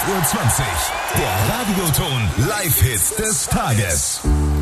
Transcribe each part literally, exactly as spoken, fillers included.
zwölf Uhr zwanzig. Der Radioton Live-Hit des Tages.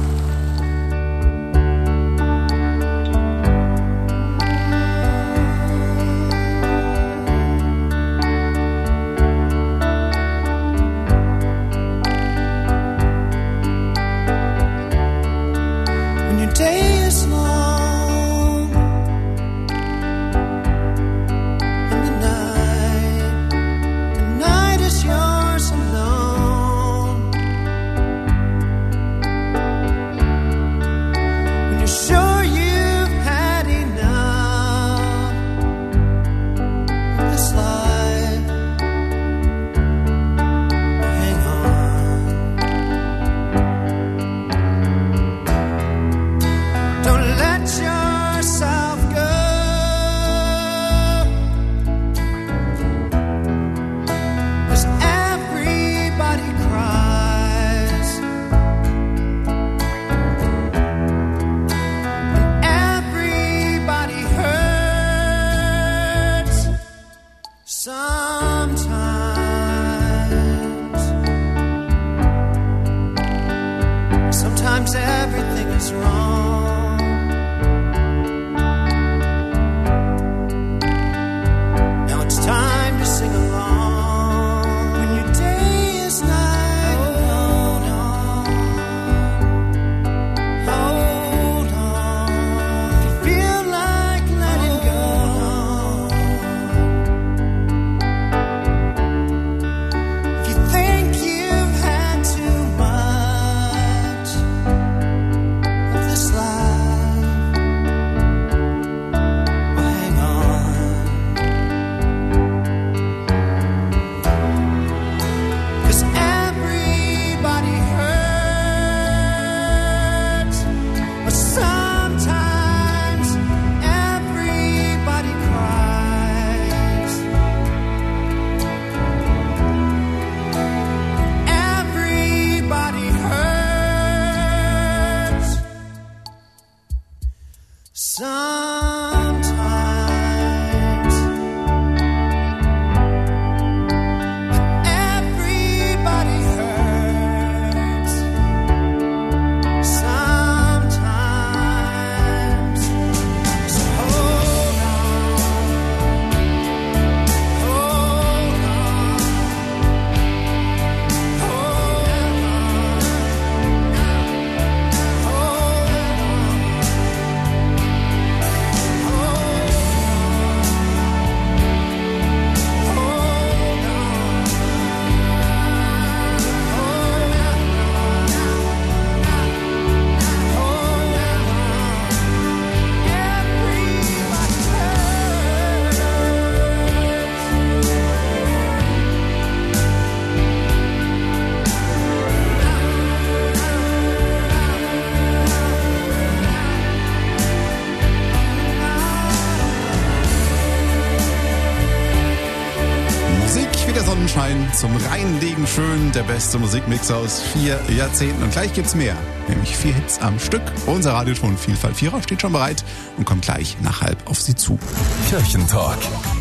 Zum Reinlegen schön, der beste Musikmix aus vier Jahrzehnten. Und gleich gibt's mehr, nämlich vier Hits am Stück. Unser Radioton Vielfalt Vierer steht schon bereit und kommt gleich nach halb auf Sie zu. Kirchentalk.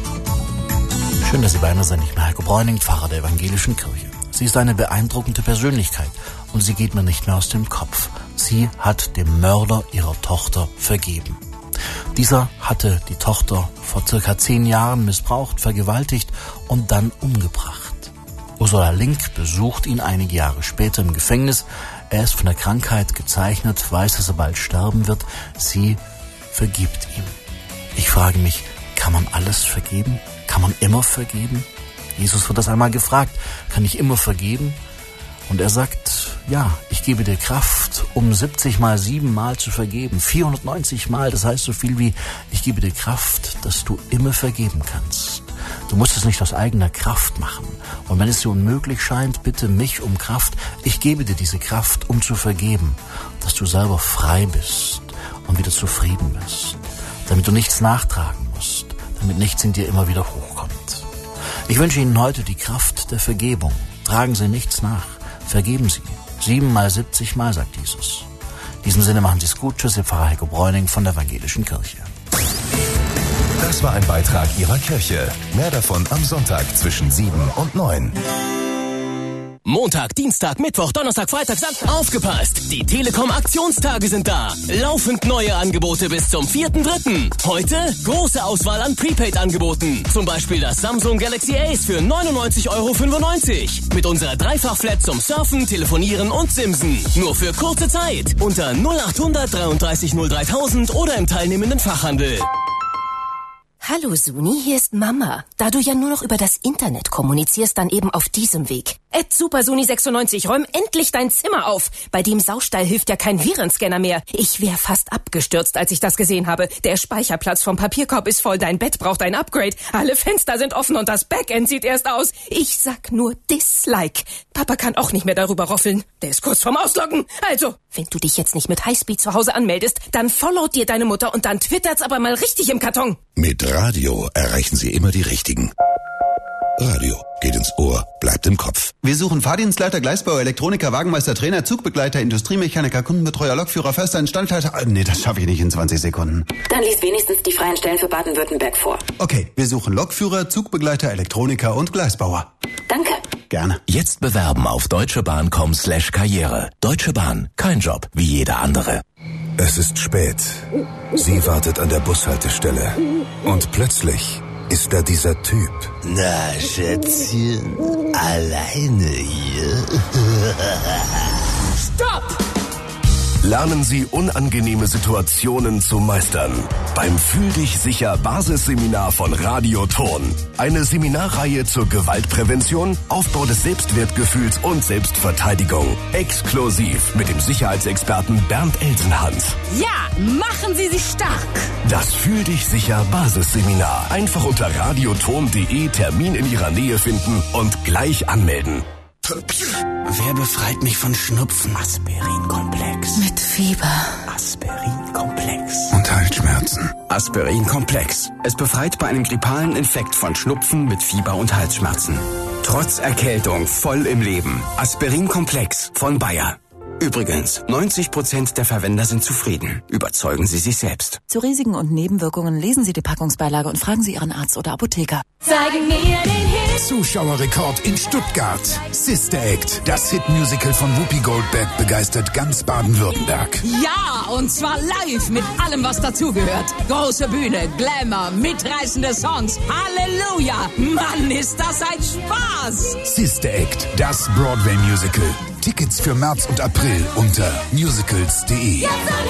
Schön, dass Sie bei mir sind. Ich bin Heiko Bräuning, Pfarrer der Evangelischen Kirche. Sie ist eine beeindruckende Persönlichkeit und sie geht mir nicht mehr aus dem Kopf. Sie hat dem Mörder ihrer Tochter vergeben. Dieser hatte die Tochter vor circa zehn Jahren missbraucht, vergewaltigt und dann umgebracht. Ursula Link besucht ihn einige Jahre später im Gefängnis. Er ist von der Krankheit gezeichnet, weiß, dass er bald sterben wird. Sie vergibt ihm. Ich frage mich, kann man alles vergeben? Kann man immer vergeben? Jesus wird das einmal gefragt, kann ich immer vergeben? Und er sagt, ja, ich gebe dir Kraft, um siebzig mal sieben Mal zu vergeben. vierhundertneunzig Mal, das heißt so viel wie, ich gebe dir Kraft, dass du immer vergeben kannst. Du musst es nicht aus eigener Kraft machen. Und wenn es dir unmöglich scheint, bitte mich um Kraft. Ich gebe dir diese Kraft, um zu vergeben, dass du selber frei bist und wieder zufrieden bist. Damit du nichts nachtragen musst, damit nichts in dir immer wieder hochkommt. Ich wünsche Ihnen heute die Kraft der Vergebung. Tragen Sie nichts nach. Vergeben Sie. Sieben mal siebzig Mal, sagt Jesus. In diesem Sinne machen Sie es gut. Tschüss, Ihr Pfarrer Heiko Bräuning von der Evangelischen Kirche. Das war ein Beitrag Ihrer Kirche. Mehr davon am Sonntag zwischen sieben und neun. Montag, Dienstag, Mittwoch, Donnerstag, Freitag, Samstag. Aufgepasst! Die Telekom-Aktionstage sind da. Laufend neue Angebote bis zum vierten dritten Heute große Auswahl an Prepaid-Angeboten. Zum Beispiel das Samsung Galaxy Ace für neunundneunzig Euro fünfundneunzig. Mit unserer Dreifach-Flat zum Surfen, Telefonieren und Simsen. Nur für kurze Zeit. Unter null achthundert dreiunddreißig null dreitausend oder im teilnehmenden Fachhandel. Hallo Suni, hier ist Mama. Da du ja nur noch über das Internet kommunizierst, dann eben auf diesem Weg. Ed Super Suni sechsundneunzig, räum endlich dein Zimmer auf. Bei dem Saustall hilft ja kein Virenscanner mehr. Ich wäre fast abgestürzt, als ich das gesehen habe. Der Speicherplatz vom Papierkorb ist voll, dein Bett braucht ein Upgrade. Alle Fenster sind offen und das Backend sieht erst aus. Ich sag nur Dislike. Papa kann auch nicht mehr darüber roffeln. Der ist kurz vorm Ausloggen. Also, wenn du dich jetzt nicht mit Highspeed zu Hause anmeldest, dann followt dir deine Mutter und dann twittert's aber mal richtig im Karton. Mit Radio erreichen Sie immer die Richtigen. Radio geht ins Ohr, bleibt im Kopf. Wir suchen Fahrdienstleiter, Gleisbauer, Elektroniker, Wagenmeister, Trainer, Zugbegleiter, Industriemechaniker, Kundenbetreuer, Lokführer, Förster, Instandhalter. Ah, nee, das schaffe ich nicht in zwanzig Sekunden. Dann lies wenigstens die freien Stellen für Baden-Württemberg vor. Okay, wir suchen Lokführer, Zugbegleiter, Elektroniker und Gleisbauer. Danke. Gerne. Jetzt bewerben auf deutschebahn punkt com slash karriere. Deutsche Bahn, kein Job wie jeder andere. Es ist spät. Sie wartet an der Bushaltestelle. Und plötzlich ist da dieser Typ. Na, Schätzchen, alleine hier? Stopp! Lernen Sie unangenehme Situationen zu meistern. Beim Fühl dich sicher Basisseminar von Radio Ton. Eine Seminarreihe zur Gewaltprävention, Aufbau des Selbstwertgefühls und Selbstverteidigung. Exklusiv mit dem Sicherheitsexperten Bernd Elsenhans. Ja, machen Sie sich stark. Das Fühl dich sicher Basisseminar. Einfach unter radioton punkt de Termin in Ihrer Nähe finden und gleich anmelden. Wer befreit mich von Schnupfen? Aspirin-Komplex. Mit Fieber. Aspirin-Komplex. Und Halsschmerzen. Aspirin-Komplex. Es befreit bei einem grippalen Infekt von Schnupfen mit Fieber und Halsschmerzen. Trotz Erkältung voll im Leben. Aspirin-Komplex von Bayer. Übrigens, neunzig Prozent der Verwender sind zufrieden. Überzeugen Sie sich selbst. Zu Risiken und Nebenwirkungen lesen Sie die Packungsbeilage und fragen Sie Ihren Arzt oder Apotheker. Zeigen mir den Hit. Zuschauerrekord in Stuttgart. Sister Act, das Hitmusical von Whoopi Goldberg, begeistert ganz Baden-Württemberg. Ja, und zwar live mit allem, was dazugehört. Große Bühne, Glamour, mitreißende Songs. Halleluja! Mann, ist das ein Spaß! Sister Act, das Broadway-Musical. Tickets für März und April unter musicals punkt de.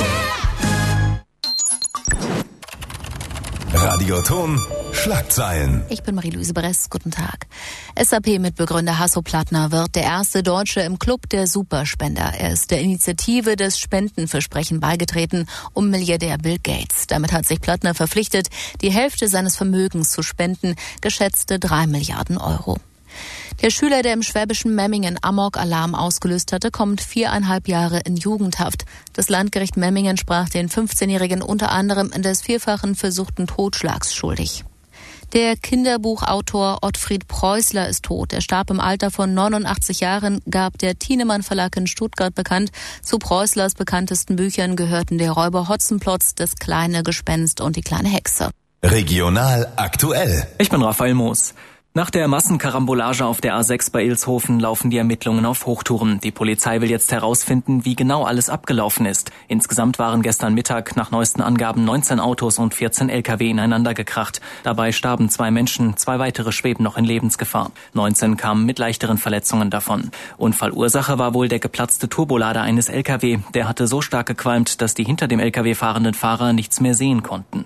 Radioton Schlagzeilen. Ich bin Marie-Louise Bress, guten Tag. S A P-Mitbegründer Hasso Plattner wird der erste Deutsche im Club der Superspender. Er ist der Initiative des Spendenversprechen beigetreten, um Milliardär Bill Gates. Damit hat sich Plattner verpflichtet, die Hälfte seines Vermögens zu spenden, geschätzte drei Milliarden Euro. Der Schüler, der im schwäbischen Memmingen Amok-Alarm ausgelöst hatte, kommt viereinhalb Jahre in Jugendhaft. Das Landgericht Memmingen sprach den fünfzehnjährigen unter anderem des vierfachen versuchten Totschlags schuldig. Der Kinderbuchautor Ottfried Preußler ist tot. Er starb im Alter von neunundachtzig Jahren, gab der Thienemann Verlag in Stuttgart bekannt. Zu Preußlers bekanntesten Büchern gehörten Der Räuber Hotzenplotz, Das kleine Gespenst und Die kleine Hexe. Regional aktuell. Ich bin Raphael Moos. Nach der Massenkarambolage auf der A sechs bei Ilshofen laufen die Ermittlungen auf Hochtouren. Die Polizei will jetzt herausfinden, wie genau alles abgelaufen ist. Insgesamt waren gestern Mittag nach neuesten Angaben neunzehn Autos und vierzehn L K W ineinander gekracht. Dabei starben zwei Menschen, zwei weitere schweben noch in Lebensgefahr. neunzehn kamen mit leichteren Verletzungen davon. Unfallursache war wohl der geplatzte Turbolader eines L K W. Der hatte so stark gequalmt, dass die hinter dem L K W fahrenden Fahrer nichts mehr sehen konnten.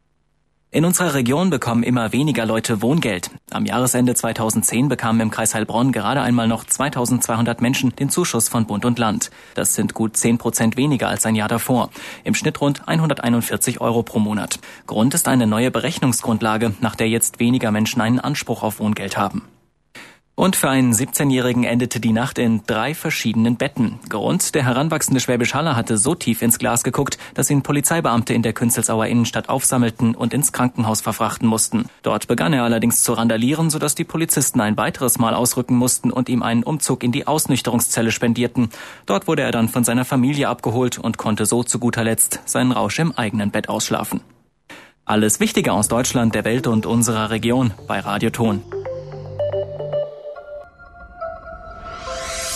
In unserer Region bekommen immer weniger Leute Wohngeld. Am Jahresende zweitausendzehn bekamen im Kreis Heilbronn gerade einmal noch zweitausendzweihundert Menschen den Zuschuss von Bund und Land. Das sind gut zehn Prozent weniger als ein Jahr davor. Im Schnitt rund hunderteinundvierzig Euro pro Monat. Grund ist eine neue Berechnungsgrundlage, nach der jetzt weniger Menschen einen Anspruch auf Wohngeld haben. Und für einen siebzehnjährigen endete die Nacht in drei verschiedenen Betten. Grund, der heranwachsende Schwäbisch Haller hatte so tief ins Glas geguckt, dass ihn Polizeibeamte in der Künzelsauer Innenstadt aufsammelten und ins Krankenhaus verfrachten mussten. Dort begann er allerdings zu randalieren, sodass die Polizisten ein weiteres Mal ausrücken mussten und ihm einen Umzug in die Ausnüchterungszelle spendierten. Dort wurde er dann von seiner Familie abgeholt und konnte so zu guter Letzt seinen Rausch im eigenen Bett ausschlafen. Alles Wichtige aus Deutschland, der Welt und unserer Region bei Radio Ton.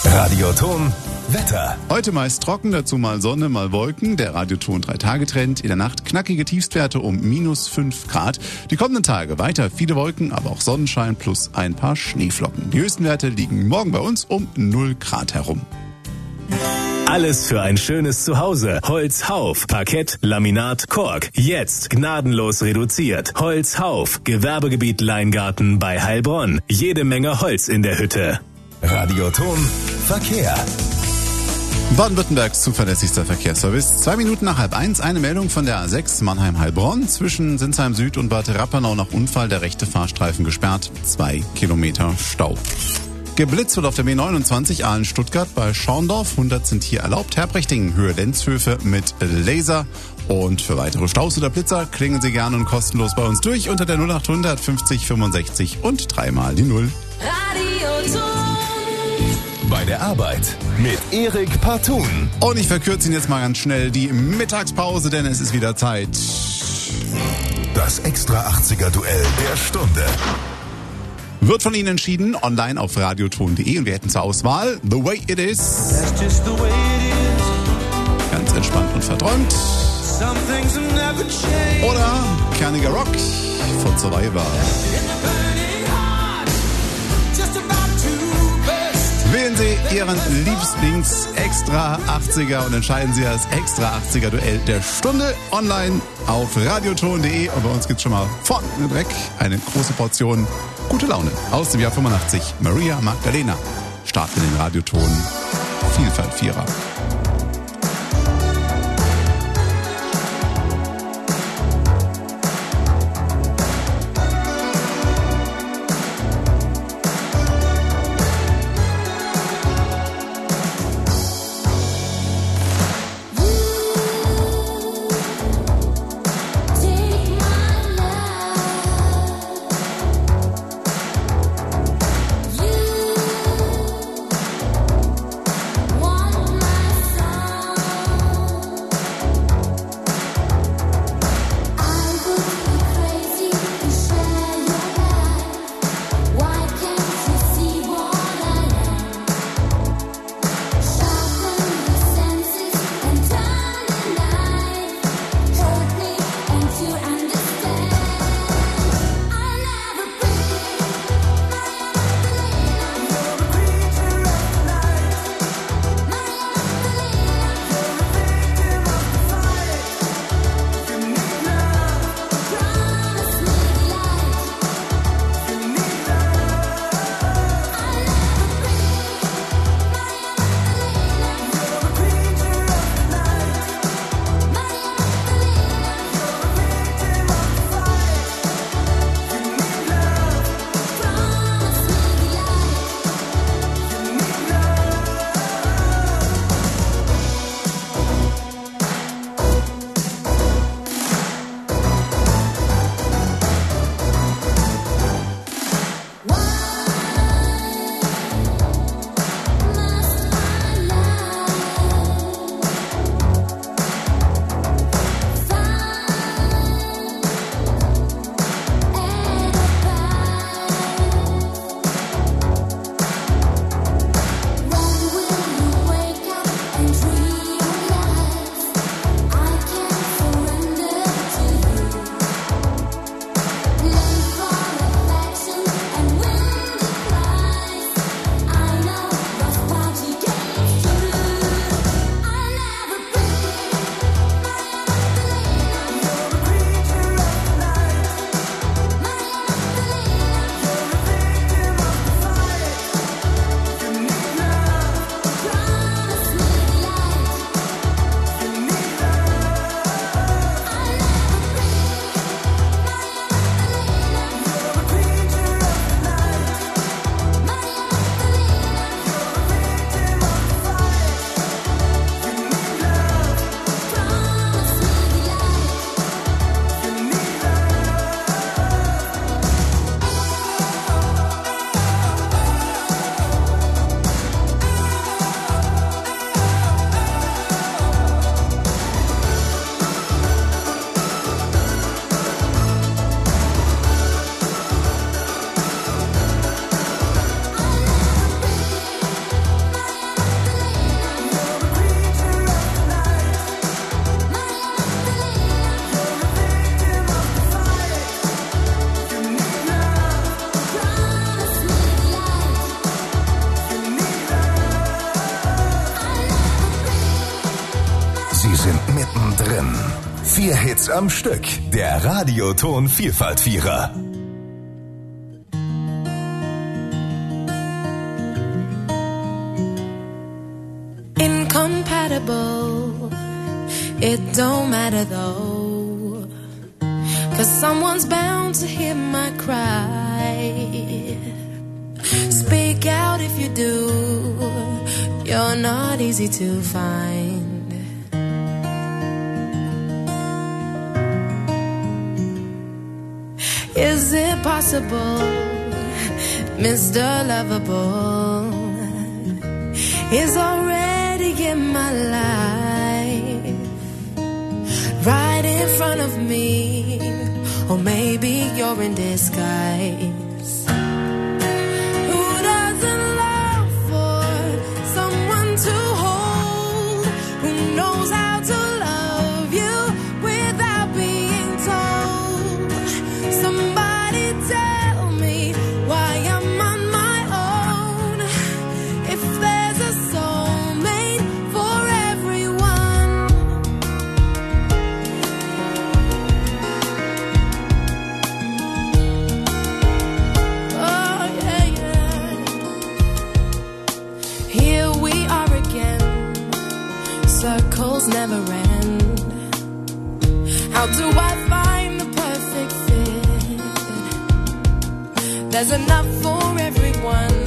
Radioton Wetter. Heute meist trocken, dazu mal Sonne, mal Wolken. Der Radioton drei Tage Trend. In der Nacht knackige Tiefstwerte um minus fünf Grad. Die kommenden Tage weiter viele Wolken, aber auch Sonnenschein plus ein paar Schneeflocken. Die höchsten Werte liegen morgen bei uns um null Grad herum. Alles für ein schönes Zuhause. Holzhauf, Parkett, Laminat, Kork. Jetzt gnadenlos reduziert. Holzhauf, Gewerbegebiet Leingarten bei Heilbronn. Jede Menge Holz in der Hütte. Radioton Verkehr. Baden-Württembergs zuverlässigster Verkehrsservice. Zwei Minuten nach halb eins, eine Meldung von der A sechs Mannheim-Heilbronn. Zwischen Sinsheim Süd und Bad Rappenau nach Unfall, der rechte Fahrstreifen gesperrt. Zwei Kilometer Stau. Geblitzt wird auf der B neunundzwanzig Aalen-Stuttgart bei Schorndorf. hundert sind hier erlaubt. Herbrechting, Höhe Lenzhöfe mit Laser. Und für weitere Staus oder Blitzer klingen Sie gerne und kostenlos bei uns durch unter der null acht hundert fünfzig fünfundsechzig und dreimal die Null. Radioton. Bei der Arbeit mit Erik Partun. Und ich verkürze Ihnen jetzt mal ganz schnell die Mittagspause, denn es ist wieder Zeit. Das Extra achtziger Duell der Stunde. Wird von Ihnen entschieden, online auf radioton punkt de, und wir hätten zur Auswahl The Way It Is. That's just the way it is. Ganz entspannt und verträumt. Some things have never changed. Oder Kerniger Rock von Survivor. Wählen Sie Ihren Lieblings-Extra achtziger und entscheiden Sie das Extra achtziger Duell der Stunde online auf radioton punkt de. Und bei uns gibt's schon mal vorne weg eine große Portion gute Laune aus dem Jahr fünfundachtzig. Maria Magdalena starten den Radioton Vielfalt Vierer. One sind mittendrin. Vier Hits am Stück. Der Radioton Vielfalt-Vierer. Incompatible, it don't matter though, 'cause someone's bound to hear my cry. Speak out if you do, you're not easy to find. Is it possible, Mister Lovable is already in my life, right in front of me, or maybe you're in disguise. Who doesn't long for someone to hold, who knows how to love you without being told? Somebody tell me why I'm on my own, if there's a soulmate for everyone. Oh yeah, yeah. Here we are again, circles never end. How do I find the perfect fit? There's enough for everyone.